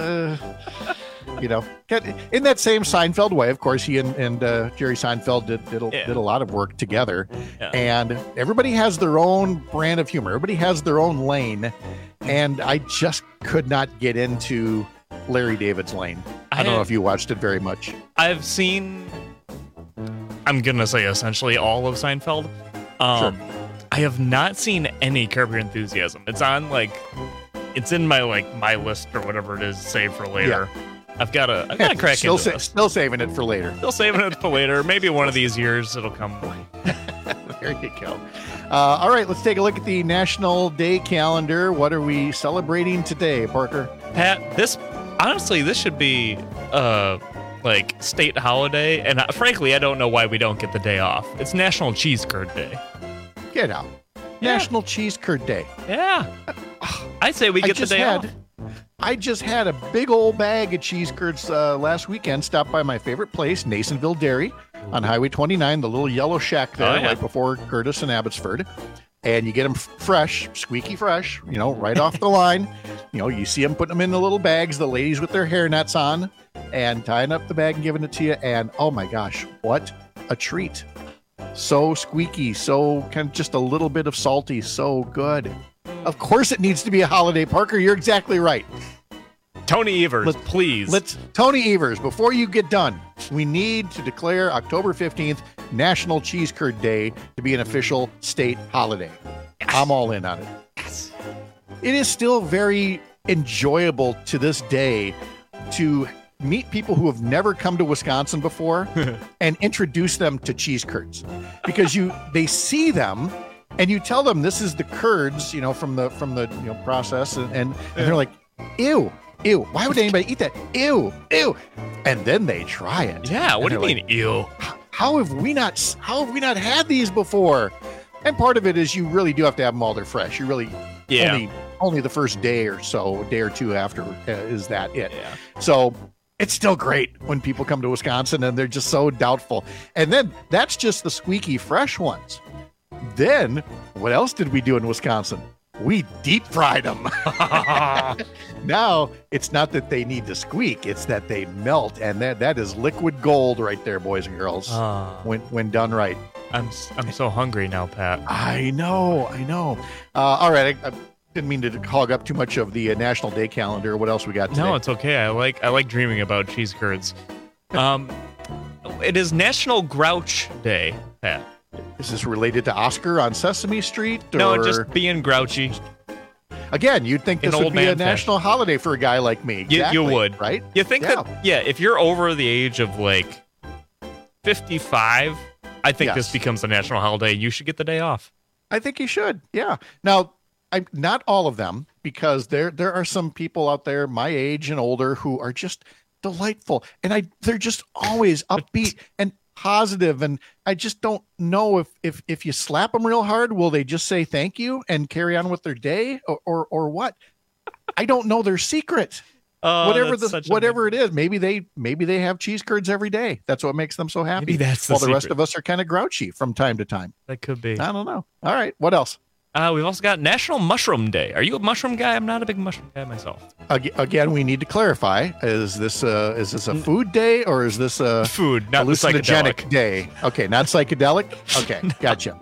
in that same Seinfeld way. Of course, he and Jerry Seinfeld did a lot of work together. Yeah. And everybody has their own brand of humor. Everybody has their own lane. And I just could not get into Larry David's lane. I don't know if you watched it very much. I've seen, I'm going to say essentially all of Seinfeld. Sure. I have not seen any Curb Your Enthusiasm. It's on it's in my my list or whatever it is, saved for later. Yeah. I've got to crack into this. Still saving it for later. Still saving it for later. Maybe one of these years it'll come. There you go. All right, let's take a look at the National Day calendar. What are we celebrating today, Parker? Pat, this should be state holiday, and frankly, I don't know why we don't get the day off. It's National Cheese Curd Day. Get out. Yeah. National Cheese Curd Day. Yeah. I'd say we get the day off. I just had a big old bag of cheese curds last weekend. Stopped by my favorite place, Nasonville Dairy, on Highway 29, the little yellow shack there, right before Curtis and Abbotsford. and you get them fresh, squeaky fresh, right off the line. You see them putting them in the little bags, the ladies with their hair nets on, and tying up the bag and giving it to you. And oh my gosh, what a treat. So squeaky, so kind of just a little bit of salty, so good. Of course it needs to be a holiday, Parker. You're exactly right. Tony Evers, please. Tony Evers, before you get done, we need to declare October 15th National Cheese Curd Day to be an official state holiday. Yes. I'm all in on it. Yes. It is still very enjoyable to this day to meet people who have never come to Wisconsin before and introduce them to cheese curds, because they see them and you tell them this is the curds, from the process, and they're like, ew. Why would anybody eat that? Ew. And then they try it. Yeah. What do you mean, ew? How have we not had these before? And part of it is you really do have to have them while they're fresh. You really only the first day or so, a day or two after is that it. Yeah. So it's still great when people come to Wisconsin and they're just so doubtful. And then that's just the squeaky fresh ones. Then what else did we do in Wisconsin? We deep fried them. Now it's not that they need to squeak; it's that they melt, and that is liquid gold right there, boys and girls. When done right. I'm so hungry now, Pat. I know. All right, I didn't mean to hog up too much of the National Day calendar. What else we got today? No, it's okay. I like dreaming about cheese curds. It is National Grouch Day, Pat. Is this related to Oscar on Sesame Street? Or... No, just being grouchy. Again, you'd think this would be a national holiday for a guy like me. Exactly, you would, right? You think that? Yeah, if you're over the age of 55, I think this becomes a national holiday. You should get the day off. I think you should. Yeah. Now, not all of them, because there are some people out there my age and older who are just delightful, and they're just always upbeat and positive, and I just don't know if you slap them real hard, will they just say thank you and carry on with their day, or what? I don't know their secret. Whatever it is, maybe they have cheese curds every day. That's what makes them so happy. Maybe that's the rest of us are kind of grouchy from time to time. That could be. I don't know. All right, what else? We've also got National Mushroom Day. Are you a mushroom guy? I'm not a big mushroom guy myself. Again, we need to clarify: is this a food day, or is this a food, not hallucinogenic day? Okay, not psychedelic. Okay, gotcha.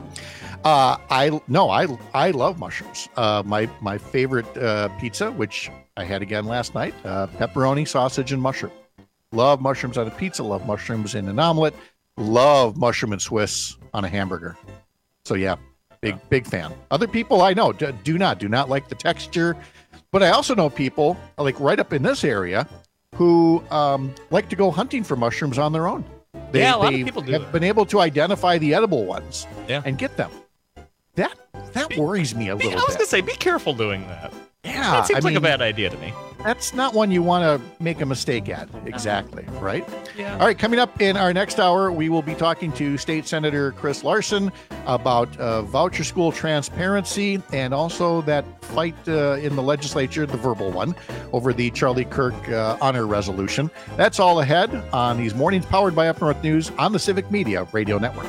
I love mushrooms. My favorite pizza, which I had again last night, pepperoni, sausage, and mushroom. Love mushrooms on a pizza. Love mushrooms in an omelet. Love mushroom and Swiss on a hamburger. So yeah. Big fan. Other people I know do not like the texture, but I also know people like right up in this area who like to go hunting for mushrooms on their own. A lot of people do. Have been able to identify the edible ones and get them. That worries me a little bit. I was gonna say, be careful doing that. Yeah, that seems like a bad idea to me. That's not one you want to make a mistake at. Exactly, right? Yeah. All right, coming up in our next hour, we will be talking to State Senator Chris Larson about voucher school transparency and also that fight in the legislature, the verbal one, over the Charlie Kirk honor resolution. That's all ahead on these mornings powered by Up North News on the Civic Media Radio Network.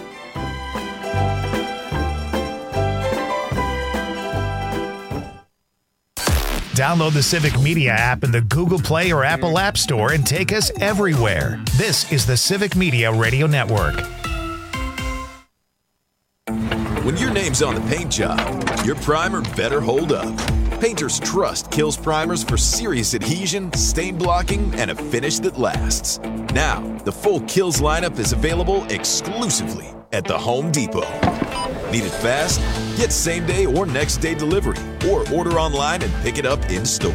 Download the Civic Media app in the Google Play or Apple App Store and take us everywhere. This is the Civic Media Radio Network. When your name's on the paint job, your primer better hold up. Painters trust Kills primers for serious adhesion, stain blocking, and a finish that lasts. Now, the full Kills lineup is available exclusively at the Home Depot. Need it fast? Get same day or next day delivery, or order online and pick it up in store.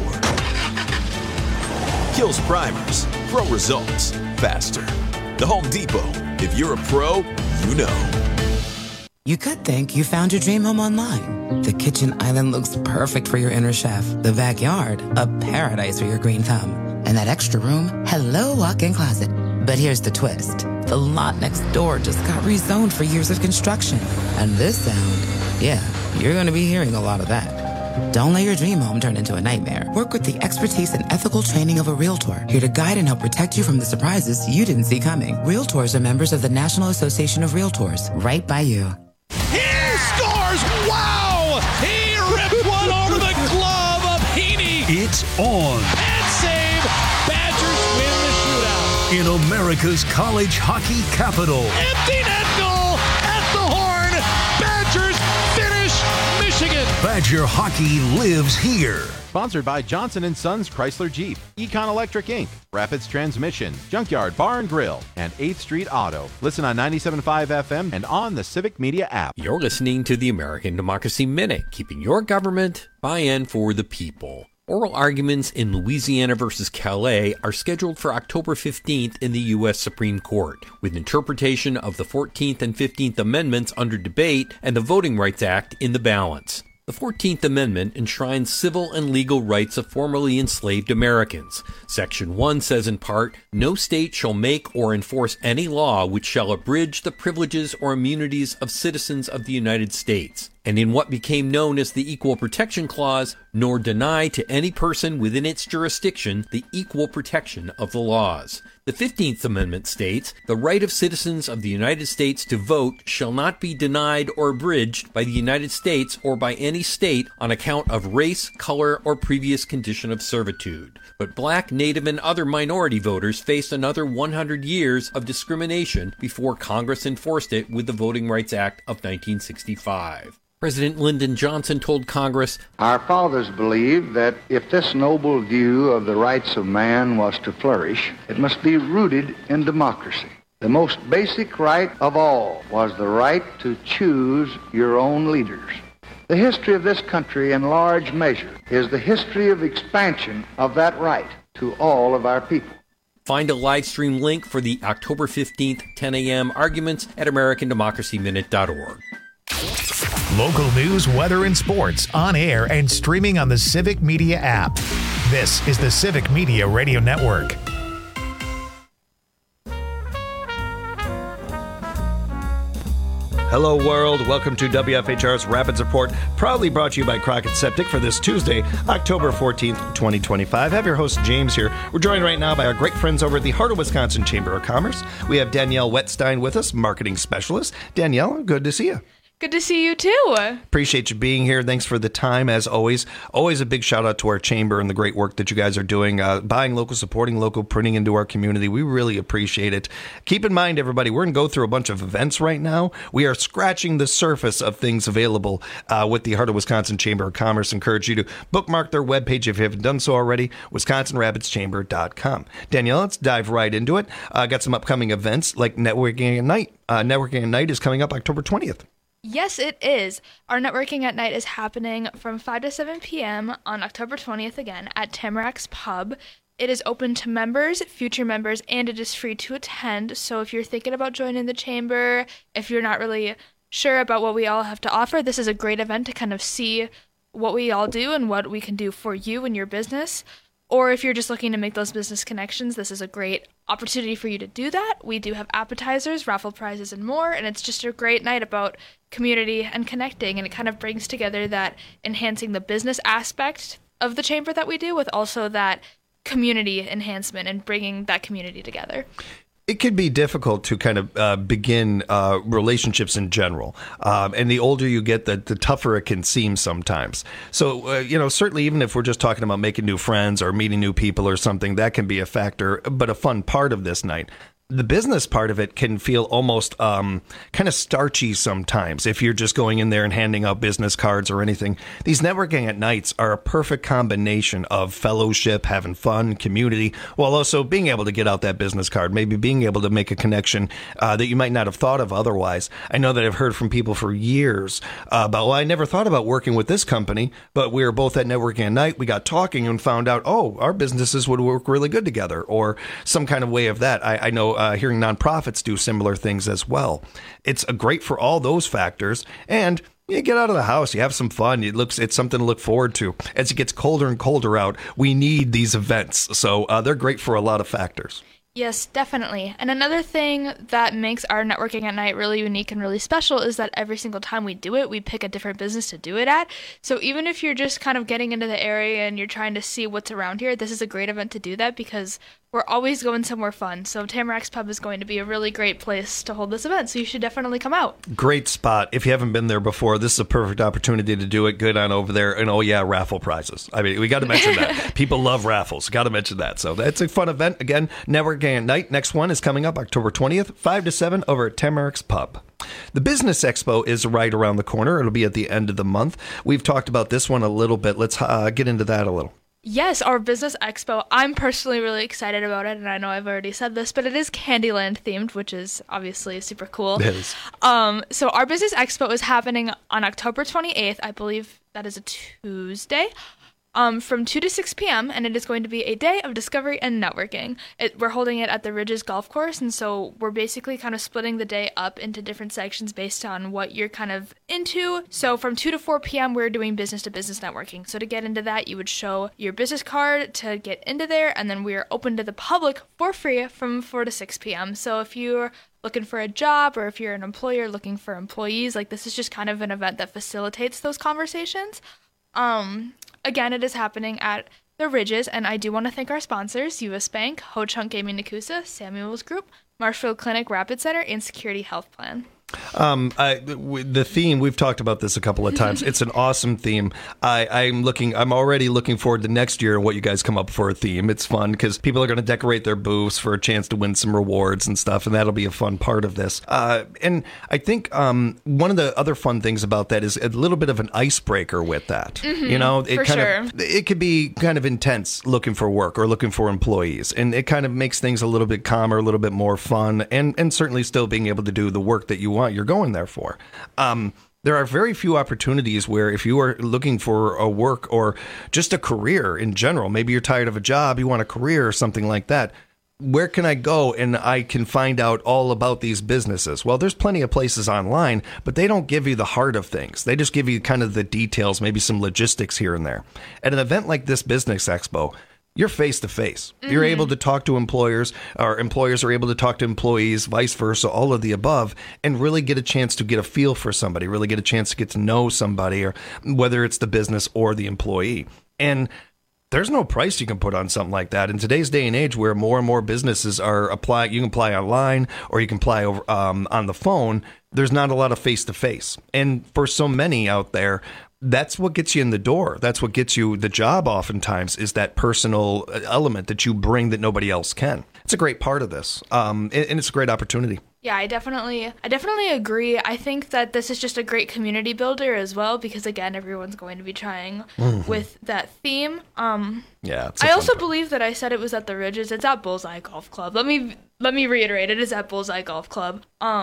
Kills primers. Pro results faster. The Home Depot. If you're a pro, you know. You could think you found your dream home online. The kitchen island looks perfect for your inner chef. The backyard, a paradise for your green thumb. And that extra room, hello walk-in closet. But here's the twist. The lot next door just got rezoned for years of construction. And this sound, yeah, you're going to be hearing a lot of that. Don't let your dream home turn into a nightmare. Work with the expertise and ethical training of a Realtor, here to guide and help protect you from the surprises you didn't see coming. Realtors are members of the National Association of Realtors, right by you. He scores! Wow! on. And save. Badgers win the shootout. In America's college hockey capital. Empty net goal at the horn. Badgers finish Michigan. Badger hockey lives here. Sponsored by Johnson & Sons Chrysler Jeep, Econ Electric Inc., Rapids Transmission, Junkyard Bar and Grill, and 8th Street Auto. Listen on 97.5 FM and on the Civic Media app. You're listening to the American Democracy Minute, keeping your government by and for the people. Oral arguments in Louisiana versus Calais are scheduled for October 15th in the U.S. Supreme Court, with interpretation of the 14th and 15th Amendments under debate and the Voting Rights Act in the balance. The 14th Amendment enshrines civil and legal rights of formerly enslaved Americans. Section 1 says in part, no state shall make or enforce any law which shall abridge the privileges or immunities of citizens of the United States. And in what became known as the Equal Protection Clause, nor deny to any person within its jurisdiction the equal protection of the laws. The 15th Amendment states, the right of citizens of the United States to vote shall not be denied or abridged by the United States or by any state on account of race, color, or previous condition of servitude. But black, native, and other minority voters faced another 100 years of discrimination before Congress enforced it with the Voting Rights Act of 1965. President Lyndon Johnson told Congress, our fathers believed that if this noble view of the rights of man was to flourish, it must be rooted in democracy. The most basic right of all was the right to choose your own leaders. The history of this country, in large measure, is the history of expansion of that right to all of our people. Find a live stream link for the October 15th, 10 a.m. arguments at AmericanDemocracyMinute.org. Local news, weather, and sports on air and streaming on the Civic Media app. This is the Civic Media Radio Network. Hello, world. Welcome to WFHR's Rapids Report, proudly brought to you by Crockett Septic for this Tuesday, October 14th, 2025. I have your host, James, here. We're joined right now by our great friends over at the Heart of Wisconsin Chamber of Commerce. We have Danielle Wettstein with us, marketing specialist. Danielle, good to see you. Good to see you, too. Appreciate you being here. Thanks for the time, as always. Always a big shout-out to our chamber and the great work that you guys are doing, buying local, supporting local, printing into our community. We really appreciate it. Keep in mind, everybody, we're going to go through a bunch of events right now. We are scratching the surface of things available with the Heart of Wisconsin Chamber of Commerce. Encourage you to bookmark their webpage if you haven't done so already, WisconsinRapidsChamber.com. Danielle, let's dive right into it. Got some upcoming events like Networking at Night. Networking at Night is coming up October 20th. Yes, it is. Our Networking at Night is happening from 5 to 7 p.m. on October 20th again at Tamarac's Pub. It is open to members, future members, and it is free to attend. So if you're thinking about joining the chamber, if you're not really sure about what we all have to offer, this is a great event to kind of see what we all do and what we can do for you and your business. Or if you're just looking to make those business connections, this is a great opportunity for you to do that. We do have appetizers, raffle prizes, and more, and it's just a great night about community and connecting, and it kind of brings together that enhancing the business aspect of the chamber that we do with also that community enhancement and bringing that community together. It can be difficult to kind of begin relationships in general. And the older you get, the tougher it can seem sometimes. So, certainly even if we're just talking about making new friends or meeting new people or something, that can be a factor, but a fun part of this night. The business part of it can feel almost kind of starchy sometimes if you're just going in there and handing out business cards or anything. These networking at nights are a perfect combination of fellowship, having fun, community, while also being able to get out that business card, maybe being able to make a connection that you might not have thought of otherwise. I know that I've heard from people for years about, well, I never thought about working with this company, but we were both at networking at night. We got talking and found out, oh, our businesses would work really good together, or some kind of way of that. I know hearing nonprofits do similar things as well. It's great for all those factors, and you get out of the house, you have some fun. It's something to look forward to. As it gets colder and colder out, we need these events, so they're great for a lot of factors. Yes, definitely. And another thing that makes our Networking at Night really unique and really special is that every single time we do it, we pick a different business to do it at. So even if you're just kind of getting into the area and you're trying to see what's around here, this is a great event to do that because we're always going somewhere fun. So Tamaracks Pub is going to be a really great place to hold this event. So you should definitely come out. Great spot. If you haven't been there before, this is a perfect opportunity to do it. Good on over there. And raffle prizes. I mean, we got to mention that. People love raffles. Got to mention that. So that's a fun event. Again, Networking at Night. Next one is coming up October 20th, 5 to 7 over at Tamaracks Pub. The Business Expo is right around the corner. It'll be at the end of the month. We've talked about this one a little bit. Let's get into that a little. Yes, our Business Expo. I'm personally really excited about it, and I know I've already said this, but it is Candyland themed, which is obviously super cool. It is. So our Business Expo is happening on October 28th. I believe that is a Tuesday. From 2 to 6 p.m., and it is going to be a day of discovery and networking. We're holding it at the Ridges Golf Course, and so we're basically kind of splitting the day up into different sections based on what you're kind of into. So from 2 to 4 p.m., we're doing business-to-business networking. So to get into that, you would show your business card to get into there, and then we are open to the public for free from 4 to 6 p.m. So if you're looking for a job, or if you're an employer looking for employees, like this is just kind of an event that facilitates those conversations. Again, it is happening at the Ridges, and I do want to thank our sponsors, U.S. Bank, Ho Chunk Gaming Nakusa, Samuels Group, Marshfield Clinic Rapid Center, and Security Health Plan. The theme, we've talked about this a couple of times. It's an awesome theme. I'm already looking forward to next year and what you guys come up for a theme. It's fun because people are going to decorate their booths for a chance to win some rewards and stuff, and that'll be a fun part of this. And I think one of the other fun things about that is a little bit of an icebreaker with that. Mm-hmm, It could be kind of intense looking for work or looking for employees, and it kind of makes things a little bit calmer, a little bit more fun, and certainly still being able to do the work that you you're going there for. There are very few opportunities where if you are looking for a work or just a career in general, maybe you're tired of a job, you want a career or something like that, where can I go and I can find out all about these businesses? Well, there's plenty of places online, but they don't give you the heart of things. They just give you kind of the details, maybe some logistics here and there. At an event like this Business Expo, you're face to face. You're able to talk to employers, or employers are able to talk to employees, vice versa, all of the above, and really get a chance to get a feel for somebody, really get a chance to get to know somebody, or whether it's the business or the employee. And there's no price you can put on something like that. In today's day and age where more and more businesses are applying, you can apply online or you can apply over, on the phone, there's not a lot of face to face. And for so many out there, that's what gets you in the door. That's what gets you the job oftentimes, is that personal element that you bring that nobody else can. It's a great part of this, and it's a great opportunity. Yeah, I definitely agree. I think that this is just a great community builder as well, because again, everyone's going to be trying with that theme. Yeah, I also believe that I said it was at the Ridges. It's at Bullseye Golf Club. Let me reiterate. It is at Bullseye Golf Club.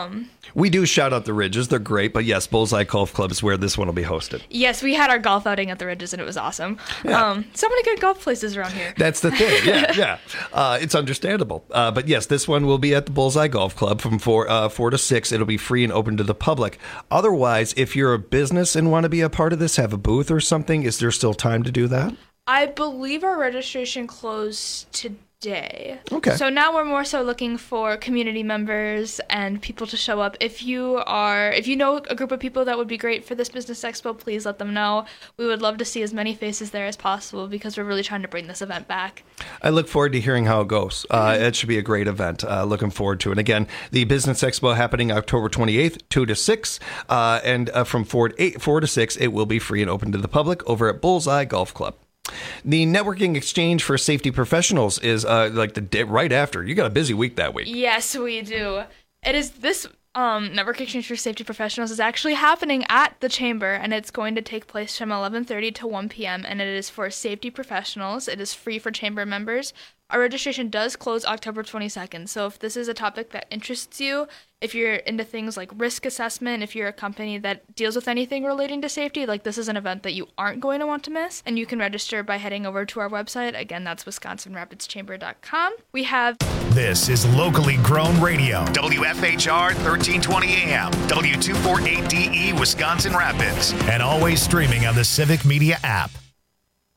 We do shout out the Ridges. They're great, but yes, Bullseye Golf Club is where this one will be hosted. Yes, we had our golf outing at the Ridges, and it was awesome. Yeah. So many good golf places around here. That's the thing. Yeah. It's understandable. But yes, this one will be at the Bullseye Golf Club from 4 to 6. It'll be free and open to the public. Otherwise, if you're a business and want to be a part of this, have a booth or something, is there still time to do that? I believe our registration closed today. Okay. So now we're more so looking for community members and people to show up. If you know a group of people that would be great for this Business Expo, please let them know. We would love to see as many faces there as possible because we're really trying to bring this event back. I look forward to hearing how it goes. It should be a great event. Looking forward to it. Again, the Business Expo happening October 28th, 2 to 6, and from 4 to 6, it will be free and open to the public over at Bullseye Golf Club. The networking exchange for safety professionals is like the day right after. You got a busy week that week. Yes, we do. It is this network exchange for safety professionals is actually happening at the chamber, and it's going to take place from 11:30 to 1 p.m. and it is for safety professionals. It is free for chamber members. Our registration does close October 22nd, so if this is a topic that interests you, if you're into things like risk assessment, if you're a company that deals with anything relating to safety, like this is an event that you aren't going to want to miss, and you can register by heading over to our website. Again, that's WisconsinRapidschamber.com. We have... This is locally grown radio. WFHR 1320 AM, W248DE Wisconsin Rapids, and always streaming on the Civic Media app.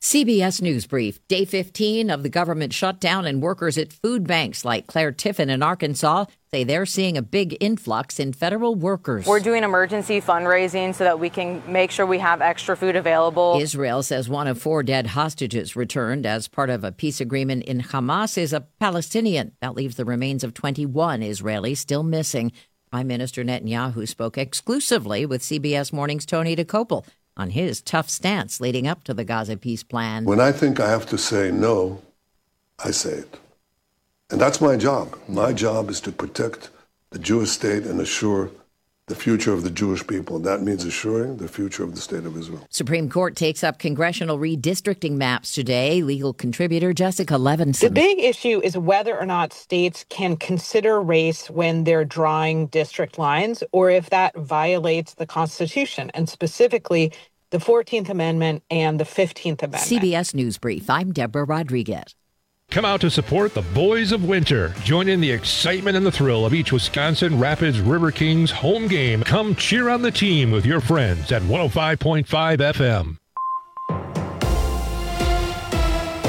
CBS News Brief. Day 15 of the government shutdown, and workers at food banks like Claire Tiffin in Arkansas say they're seeing a big influx in federal workers. We're doing emergency fundraising so that we can make sure we have extra food available. Israel says one of 4 dead hostages returned as part of a peace agreement in Hamas is a Palestinian. That leaves the remains of 21 Israelis still missing. Prime Minister Netanyahu spoke exclusively with CBS Morning's Tony DeCopel on his tough stance leading up to the Gaza peace plan. When I think I have to say no, I say it. And that's my job. My job is to protect the Jewish state and assure the future of the Jewish people. That means assuring the future of the state of Israel. Supreme Court takes up congressional redistricting maps today. Legal contributor Jessica Levinson. The big issue is whether or not states can consider race when they're drawing district lines, or if that violates the Constitution, and specifically the 14th Amendment and the 15th Amendment. CBS News Brief. I'm Deborah Rodriguez. Come out to support the Boys of Winter. Join in the excitement and the thrill of each Wisconsin Rapids River Kings home game. Come cheer on the team with your friends at 105.5 FM.